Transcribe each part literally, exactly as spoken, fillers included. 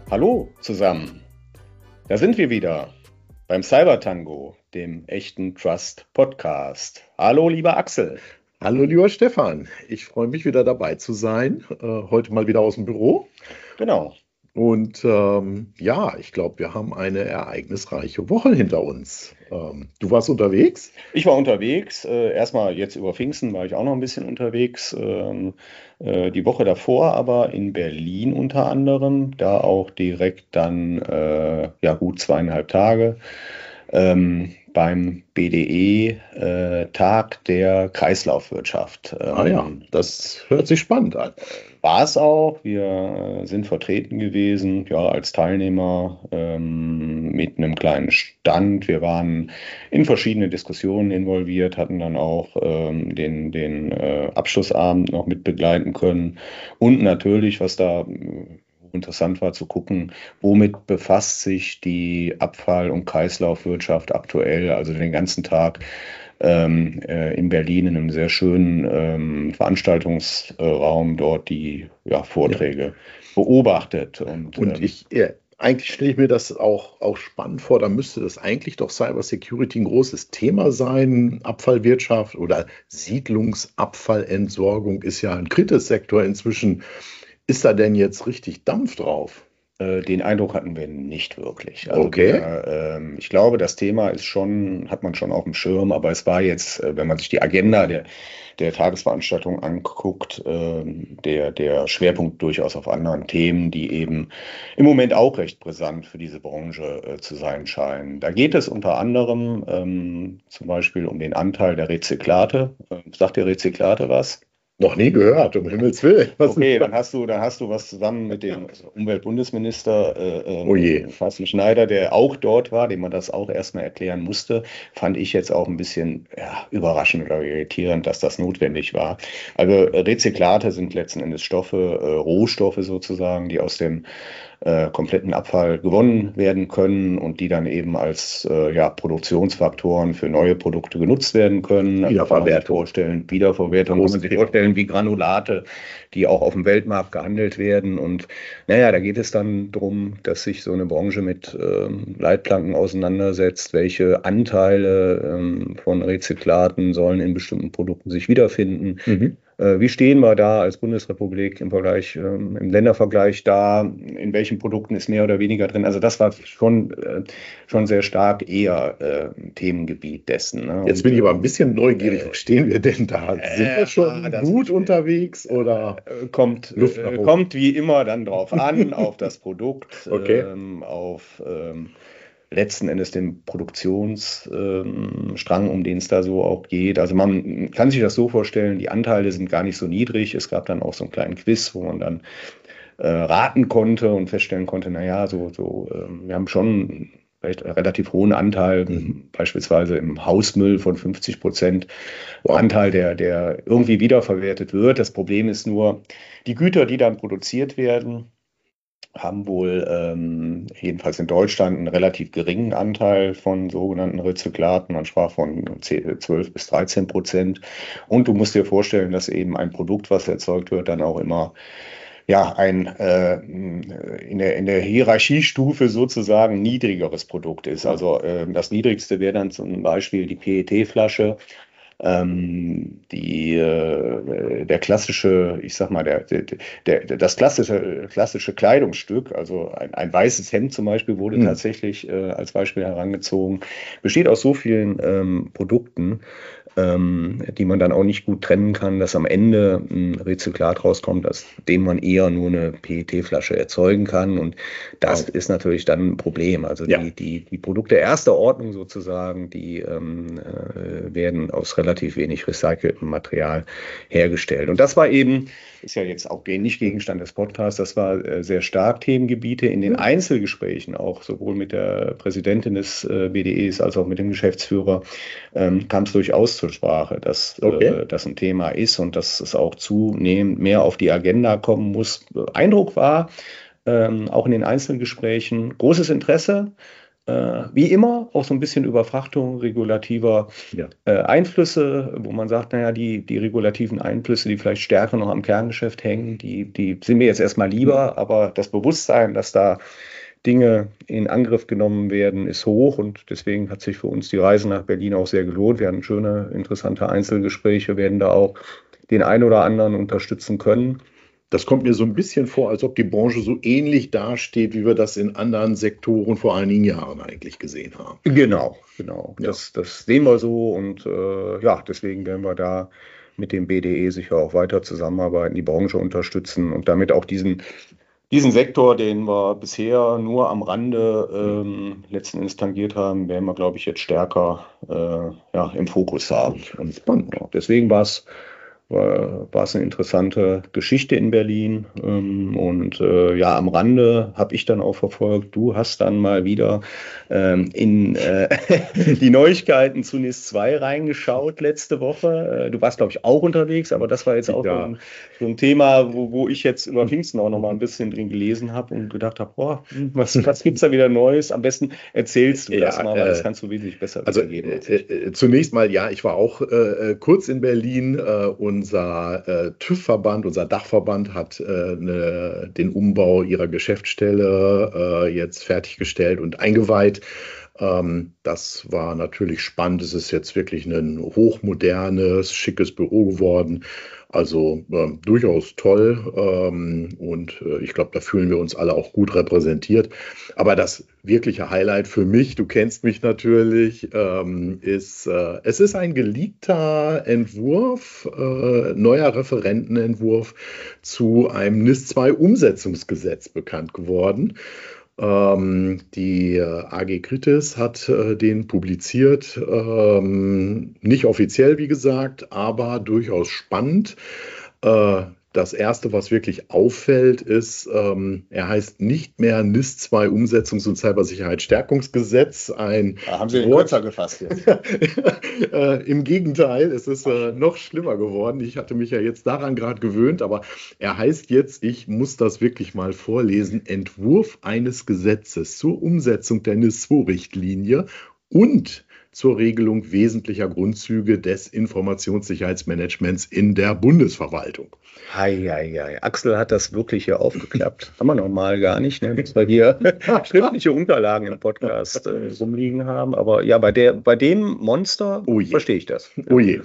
Hallo zusammen, da sind wir wieder beim Cybertango, dem echten Trust Podcast. Hallo lieber Axel. Hallo lieber Stefan, ich freue mich wieder dabei zu sein, äh, heute mal wieder aus dem Büro. Genau. Und ähm, ja, ich glaube, wir haben eine ereignisreiche Woche hinter uns. Ähm, du warst unterwegs? Ich war unterwegs, äh, erstmal jetzt über Pfingsten war ich auch noch ein bisschen unterwegs, ähm, äh, die Woche davor aber in Berlin unter anderem, da auch direkt dann äh, ja gut zweieinhalb Tage ähm, beim B D E äh, Tag der Kreislaufwirtschaft. Ah ja, Ähm, das hört sich spannend an. War es auch. Wir äh, sind vertreten gewesen, ja, als Teilnehmer ähm, mit einem kleinen Stand. Wir waren in verschiedene Diskussionen involviert, hatten dann auch ähm, den, den äh, Abschlussabend noch mit begleiten können. Und natürlich, was da äh, interessant war zu gucken, womit befasst sich die Abfall- und Kreislaufwirtschaft aktuell, also den ganzen Tag ähm, äh, in Berlin in einem sehr schönen ähm, Veranstaltungsraum dort die ja, Ja. Vorträge beobachtet. Und Und ähm, ich, äh, eigentlich stelle ich mir das auch, auch spannend vor, da müsste das eigentlich doch Cyber Security ein großes Thema sein. Abfallwirtschaft oder Siedlungsabfallentsorgung ist ja ein Kritissektor inzwischen. Ist da denn jetzt richtig Dampf drauf? Äh, Den Eindruck hatten wir nicht wirklich. Also Okay. wir, ähm, ich glaube, das Thema ist schon, hat man schon auf dem Schirm, aber es war jetzt, äh, wenn man sich die Agenda der, der Tagesveranstaltung anguckt, ähm, der, der Schwerpunkt durchaus auf anderen Themen, die eben im Moment auch recht brisant für diese Branche äh, zu sein scheinen. Da geht es unter anderem ähm, zum Beispiel um den Anteil der Rezyklate. Äh, sagt dir Rezyklate was? Noch nie gehört, um Himmels Willen. Was ist Okay, dann das? hast du, dann hast du was zusammen mit dem Umweltbundesminister äh, Oh je. ähm, Carsten Schneider, der auch dort war, dem man das auch erstmal erklären musste. Fand ich jetzt auch ein bisschen ja, überraschend oder irritierend, dass das notwendig war. Also äh, Rezyklate sind letzten Endes Stoffe, äh, Rohstoffe sozusagen, die aus dem äh, kompletten Abfall gewonnen werden können und die dann eben als äh, ja, Produktionsfaktoren für neue Produkte genutzt werden können. Also kann man sich Wiederverwertung. vorstellen, Wiederverwertung, kann man Großes sich Thema. vorstellen, wie Granulate, die auch auf dem Weltmarkt gehandelt werden. Und naja, da geht es dann darum, dass sich so eine Branche mit ähm, Leitplanken auseinandersetzt, welche Anteile ähm, von Rezyklaten sollen in bestimmten Produkten sich wiederfinden. Mhm. Äh, Wie stehen wir da als Bundesrepublik im Vergleich, ähm, im Ländervergleich da? In welchen Produkten ist mehr oder weniger drin? Also das war schon, äh, schon sehr stark eher äh, Themengebiet dessen. Ne? Jetzt Und bin ich aber ein ähm, bisschen neugierig. Wo stehen wir denn da? Sind wir äh, ah, schon das gut unterwegs oder äh, kommt, Luft nach äh, oben? kommt wie immer dann drauf an, auf das Produkt, Okay. ähm, auf ähm, letzten Endes den Produktionsstrang, ähm, Strang, um den es da so auch geht. Also man kann sich das so vorstellen, die Anteile sind gar nicht so niedrig. Es gab dann auch so einen kleinen Quiz, wo man dann äh, raten konnte und feststellen konnte, naja, so, so, ähm, wir haben schon recht, relativ hohen Anteil, Mhm. beispielsweise im Hausmüll von fünfzig Prozent Wow. Anteil, der, der irgendwie wiederverwertet wird. Das Problem ist nur, die Güter, die dann produziert werden, haben wohl ähm, jedenfalls in Deutschland einen relativ geringen Anteil von sogenannten Rezyklaten. Man sprach von zwölf bis dreizehn Prozent. Und du musst dir vorstellen, dass eben ein Produkt, was erzeugt wird, dann auch immer ja, ein äh, in der, in der Hierarchiestufe sozusagen niedrigeres Produkt ist. Also äh, das niedrigste wäre dann zum Beispiel die P E T-Flasche. Ähm, die, äh, der klassische, ich sag mal, der, der, der, das klassische, klassische Kleidungsstück, also ein, ein weißes Hemd zum Beispiel, wurde Mhm. tatsächlich äh, als Beispiel herangezogen, besteht aus so vielen ähm, Produkten, ähm, die man dann auch nicht gut trennen kann, dass am Ende ein Rezyklat rauskommt, aus dem man eher nur eine P E T-Flasche erzeugen kann. Und das Wow. ist natürlich dann ein Problem. Also Ja. die, die, die Produkte erster Ordnung sozusagen, die ähm, äh, werden aus relativ wenig recyceltem Material hergestellt. Und das war eben, ist ja jetzt auch nicht Gegenstand des Podcasts, das war äh, sehr stark Themengebiete in den Ja. Einzelgesprächen, auch sowohl mit der Präsidentin des äh, B D Es als auch mit dem Geschäftsführer, ähm, kam es durchaus zur Sprache, dass Okay. äh, das ein Thema ist und dass es auch zunehmend mehr auf die Agenda kommen muss. Eindruck war, ähm, auch in den Einzelgesprächen, großes Interesse, Äh, wie immer auch so ein bisschen Überfrachtung regulativer ja. äh, Einflüsse, wo man sagt, naja, die, die regulativen Einflüsse, die vielleicht stärker noch am Kerngeschäft hängen, die, die sind mir jetzt erstmal lieber, mhm. aber das Bewusstsein, dass da Dinge in Angriff genommen werden, ist hoch und deswegen hat sich für uns die Reise nach Berlin auch sehr gelohnt. Wir hatten schöne, interessante Einzelgespräche, werden da auch den einen oder anderen unterstützen können. Das kommt mir so ein bisschen vor, als ob die Branche so ähnlich dasteht, wie wir das in anderen Sektoren vor einigen Jahren eigentlich gesehen haben. Genau, genau. Ja. Das, das sehen wir so und äh, ja, deswegen werden wir da mit dem B D E sicher auch weiter zusammenarbeiten, die Branche unterstützen und damit auch diesen, diesen Sektor, den wir bisher nur am Rande ähm, letzten Endes tangiert haben, werden wir, glaube ich, jetzt stärker äh, ja, im Fokus haben. Und ja, deswegen war es War, war es eine interessante Geschichte in Berlin. Ähm, und äh, ja, am Rande habe ich dann auch verfolgt, du hast dann mal wieder ähm, in äh, die Neuigkeiten zu N I S zwei reingeschaut letzte Woche. Äh, du warst, glaube ich, auch unterwegs, aber das war jetzt auch ja. so, ein, so ein Thema, wo, wo ich jetzt über Pfingsten auch noch mal ein bisschen drin gelesen habe und gedacht habe, boah, was, was gibt es da wieder Neues? Am besten erzählst du ja, das mal, weil äh, das kannst du wesentlich besser also, wiedergeben. Äh, äh, zunächst mal, ja, ich war auch äh, kurz in Berlin äh, und Unser äh, TÜV-Verband, unser Dachverband hat äh, ne, den Umbau ihrer Geschäftsstelle äh, jetzt fertiggestellt und eingeweiht. Ähm, das war natürlich spannend. Es ist jetzt wirklich ein hochmodernes, schickes Büro geworden. Also äh, durchaus toll ähm, und äh, ich glaube, da fühlen wir uns alle auch gut repräsentiert. Aber das wirkliche Highlight für mich, du kennst mich natürlich, ähm, ist, äh, es ist ein geleakter Entwurf, äh, neuer Referentenentwurf zu einem N I S zwei Umsetzungsgesetz bekannt geworden. Ähm, die äh, A G Kritis hat äh, den publiziert, ähm, nicht offiziell, wie gesagt, aber durchaus spannend. Äh, das erste, was wirklich auffällt, ist, ähm, er heißt nicht mehr N I S zwei Umsetzungs- und Cybersicherheitsstärkungsgesetz. Ein da haben Sie den kürzer gefasst jetzt. äh, Im Gegenteil, es ist äh, noch schlimmer geworden. Ich hatte mich ja jetzt daran gerade gewöhnt, aber er heißt jetzt, ich muss das wirklich mal vorlesen, Entwurf eines Gesetzes zur Umsetzung der N I S zwei Richtlinie und zur Regelung wesentlicher Grundzüge des Informationssicherheitsmanagements in der Bundesverwaltung. Hei, hei, hei. Axel hat das wirklich hier aufgeklappt. Haben wir normal gar nicht, ne? Dass wir hier schriftliche Unterlagen im Podcast äh, rumliegen haben. Aber ja, bei, der, bei dem Monster oh verstehe ich das. Oh je.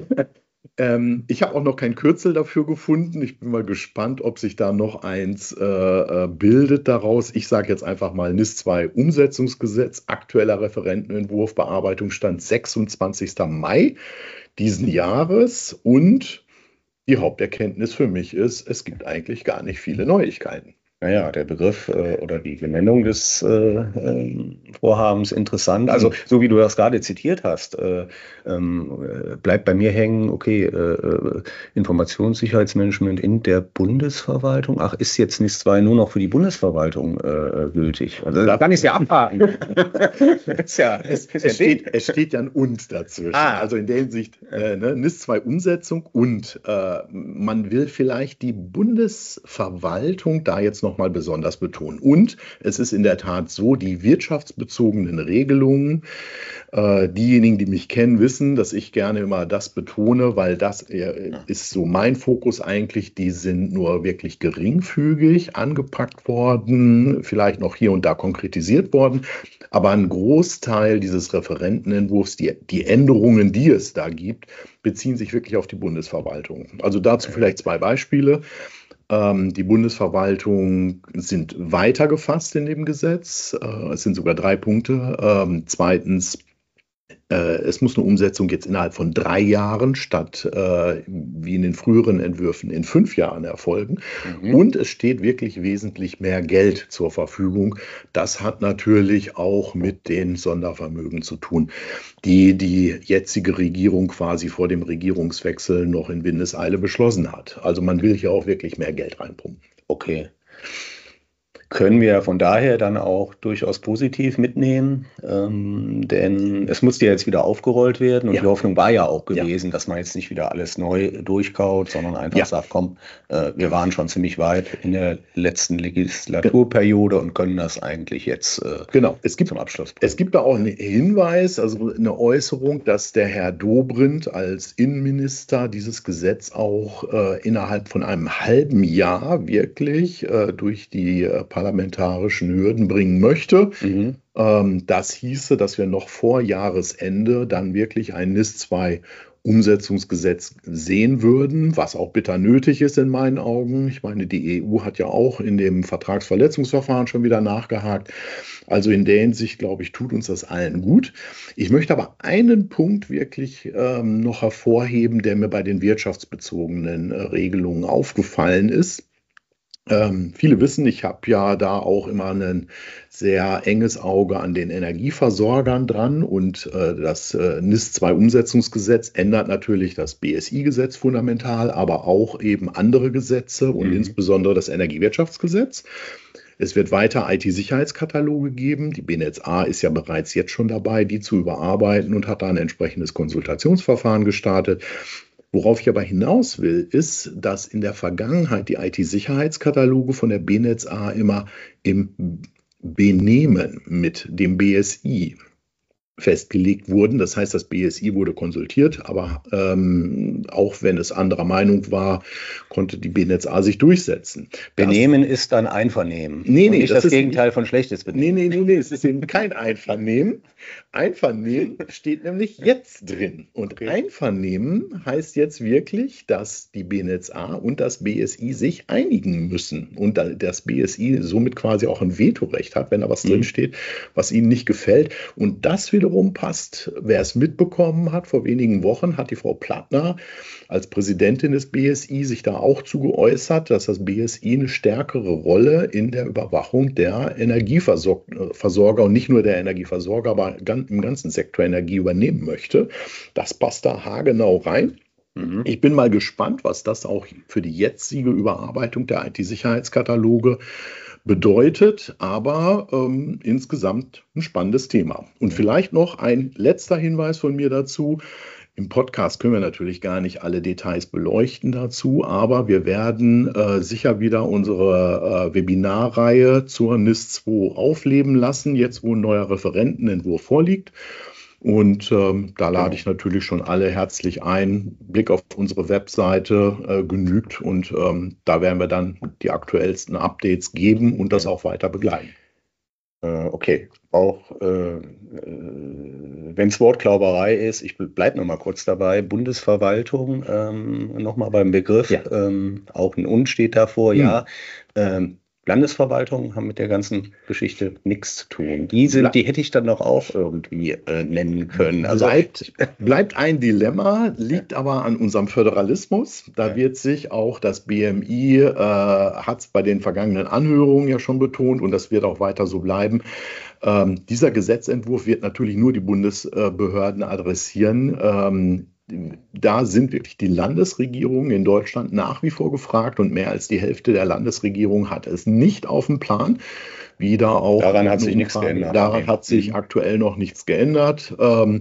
Ähm, ich habe auch noch kein Kürzel dafür gefunden. Ich bin mal gespannt, ob sich da noch eins äh, bildet daraus. Ich sage jetzt einfach mal N I S zwei Umsetzungsgesetz, aktueller Referentenentwurf, Bearbeitungsstand sechsundzwanzigster Mai diesen Jahres. Und die Haupterkenntnis für mich ist, es gibt eigentlich gar nicht viele Neuigkeiten. Naja, der Begriff äh, oder die Benennung des äh, äh, Vorhabens interessant. Also so wie du das gerade zitiert hast, äh, ähm, bleibt bei mir hängen, okay, äh, Informationssicherheitsmanagement in der Bundesverwaltung. Ach, ist jetzt N I S zwei nur noch für die Bundesverwaltung äh, gültig? Also da kann ich es ja abhaken. ist ja, es, ist es, ja steht, es steht ja ein Und dazwischen. Ah. Also in der Hinsicht, äh, ne, N I S zwei Umsetzung und äh, man will vielleicht die Bundesverwaltung da jetzt noch mal besonders betonen. Und es ist in der Tat so, die wirtschaftsbezogenen Regelungen, äh, diejenigen, die mich kennen, wissen, dass ich gerne immer das betone, weil das äh, ist so mein Fokus eigentlich, die sind nur wirklich geringfügig angepackt worden, vielleicht noch hier und da konkretisiert worden, aber ein Großteil dieses Referentenentwurfs, die, die Änderungen, die es da gibt, beziehen sich wirklich auf die Bundesverwaltung. Also dazu vielleicht zwei Beispiele. Die Bundesverwaltung sind weiter gefasst in dem Gesetz. Es sind sogar drei Punkte. Zweitens, es muss eine Umsetzung jetzt innerhalb von drei Jahren statt wie in den früheren Entwürfen in fünf Jahren erfolgen. Mhm. Und es steht wirklich wesentlich mehr Geld zur Verfügung. Das hat natürlich auch mit den Sondervermögen zu tun, die die jetzige Regierung quasi vor dem Regierungswechsel noch in Windeseile beschlossen hat. Also man will hier auch wirklich mehr Geld reinpumpen. Okay. können wir von daher dann auch durchaus positiv mitnehmen, ähm, denn es musste ja jetzt wieder aufgerollt werden und ja. die Hoffnung war ja auch gewesen, ja. dass man jetzt nicht wieder alles neu durchkaut, sondern einfach ja. sagt, komm, äh, wir waren schon ziemlich weit in der letzten Legislaturperiode und können das eigentlich jetzt äh, genau. es gibt, zum Abschluss bringen. Es gibt da auch einen Hinweis, also eine Äußerung, dass der Herr Dobrindt als Innenminister dieses Gesetz auch äh, innerhalb von einem halben Jahr wirklich äh, durch die äh, parlamentarischen Hürden bringen möchte. Mhm. Ähm, das hieße, dass wir noch vor Jahresende dann wirklich ein N I S zwei Umsetzungsgesetz sehen würden, was auch bitter nötig ist in meinen Augen. Ich meine, die E U hat ja auch in dem Vertragsverletzungsverfahren schon wieder nachgehakt. Also in der Hinsicht, glaube ich, tut uns das allen gut. Ich möchte aber einen Punkt wirklich ähm, noch hervorheben, der mir bei den wirtschaftsbezogenen äh, Regelungen aufgefallen ist. Ähm, viele wissen, ich habe ja da auch immer ein sehr enges Auge an den Energieversorgern dran und äh, das äh, N I S zwei Umsetzungsgesetz ändert natürlich das B S I-Gesetz fundamental, aber auch eben andere Gesetze und mhm. insbesondere das Energiewirtschaftsgesetz. Es wird weiter I T-Sicherheitskataloge geben. Die B N E T Z A ist ja bereits jetzt schon dabei, die zu überarbeiten und hat da ein entsprechendes Konsultationsverfahren gestartet. Worauf ich aber hinaus will, ist, dass in der Vergangenheit die I T-Sicherheitskataloge von der B N E T Z A immer im Benehmen mit dem B S I festgelegt wurden. Das heißt, das B S I wurde konsultiert, aber ähm, auch wenn es anderer Meinung war, konnte die B N E T Z A sich durchsetzen. Benehmen das, ist dann Einvernehmen. Nee, nee, und nicht das, das ist, Gegenteil von schlechtes Benehmen. Nee, nee, nee, nee, es ist eben kein Einvernehmen. Einvernehmen steht nämlich jetzt drin. Und okay. Einvernehmen heißt jetzt wirklich, dass die B N E T Z A und das B S I sich einigen müssen. Und das B S I somit quasi auch ein Vetorecht hat, wenn da was mhm. drin steht, was ihnen nicht gefällt. Und das wiederum passt. Wer es mitbekommen hat, vor wenigen Wochen hat die Frau Plattner als Präsidentin des B S I sich da auch zu geäußert, dass das B S I eine stärkere Rolle in der Überwachung der Energieversorger und nicht nur der Energieversorger, aber im ganzen Sektor Energie übernehmen möchte. Das passt da haargenau rein. Mhm. Ich bin mal gespannt, was das auch für die jetzige Überarbeitung der I T-Sicherheitskataloge bedeutet, aber ähm, insgesamt ein spannendes Thema. Und ja. vielleicht noch ein letzter Hinweis von mir dazu. Im Podcast können wir natürlich gar nicht alle Details beleuchten dazu, aber wir werden äh, sicher wieder unsere äh, Webinarreihe zur N I S zwei aufleben lassen, jetzt wo ein neuer Referentenentwurf vorliegt. Und ähm, da lade ich natürlich schon alle herzlich ein. Blick auf unsere Webseite äh, genügt und ähm, da werden wir dann die aktuellsten Updates geben und das auch weiter begleiten. Äh, okay, auch äh, wenn es Wortklauberei ist, ich bleibe noch mal kurz dabei, Bundesverwaltung, ähm, noch mal beim Begriff, ja. ähm, auch ein Und steht davor, hm. ja. Ähm, Landesverwaltungen haben mit der ganzen Geschichte nichts zu tun. Die, sind, die hätte ich dann doch auch irgendwie äh, nennen können. Also bleibt, bleibt ein Dilemma, liegt aber an unserem Föderalismus. Da ja. wird sich auch das B M I, äh, hat es bei den vergangenen Anhörungen ja schon betont und das wird auch weiter so bleiben. Ähm, dieser Gesetzentwurf wird natürlich nur die Bundesbehörden adressieren. Ähm, Da sind wirklich die Landesregierungen in Deutschland nach wie vor gefragt und mehr als die Hälfte der Landesregierung hat es nicht auf dem Plan. Wieder auch daran hat sich nichts geändert. Daran hat sich aktuell noch nichts geändert.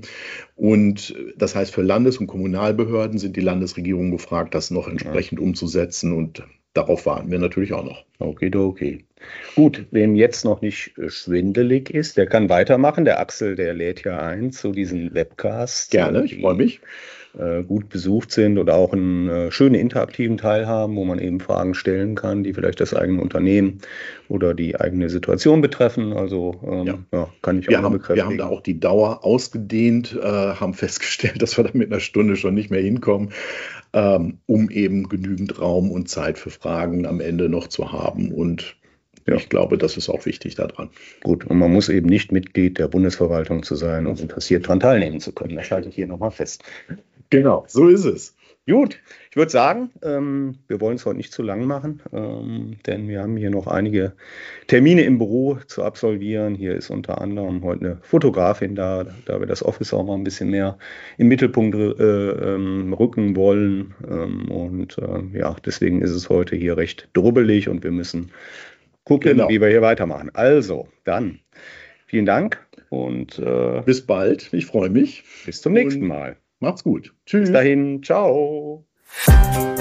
Und das heißt, für Landes- und Kommunalbehörden sind die Landesregierungen gefragt, das noch entsprechend ja. umzusetzen. Und darauf warten wir natürlich auch noch. Okay, okay. Gut, wem jetzt noch nicht schwindelig ist, der kann weitermachen. Der Axel, der lädt ja ein zu diesen Webcasts. Gerne, ich freue mich. Äh, gut besucht sind oder auch einen äh, schönen interaktiven Teil haben, wo man eben Fragen stellen kann, die vielleicht das eigene Unternehmen oder die eigene Situation betreffen. Also ähm, ja. Ja, kann ich wir auch haben, bekräftigen. Wir haben da auch die Dauer ausgedehnt, äh, haben festgestellt, dass wir da mit einer Stunde schon nicht mehr hinkommen, ähm, um eben genügend Raum und Zeit für Fragen am Ende noch zu haben. Und ja. ich glaube, das ist auch wichtig daran. Gut, und man muss eben nicht Mitglied der Bundesverwaltung zu sein, um interessiert daran teilnehmen zu können. Das halte ich hier nochmal fest. Genau, so ist es. Gut, ich würde sagen, ähm, wir wollen es heute nicht zu lang machen, ähm, denn wir haben hier noch einige Termine im Büro zu absolvieren. Hier ist unter anderem heute eine Fotografin da, da wir das Office auch mal ein bisschen mehr im Mittelpunkt äh, ähm, rücken wollen. Ähm, und äh, ja, deswegen ist es heute hier recht drubbelig und wir müssen gucken, Genau. wie wir hier weitermachen. Also, dann vielen Dank und äh, bis bald. Ich freue mich. Bis zum nächsten Und Mal. macht's gut. Tschüss. Bis dahin. Ciao.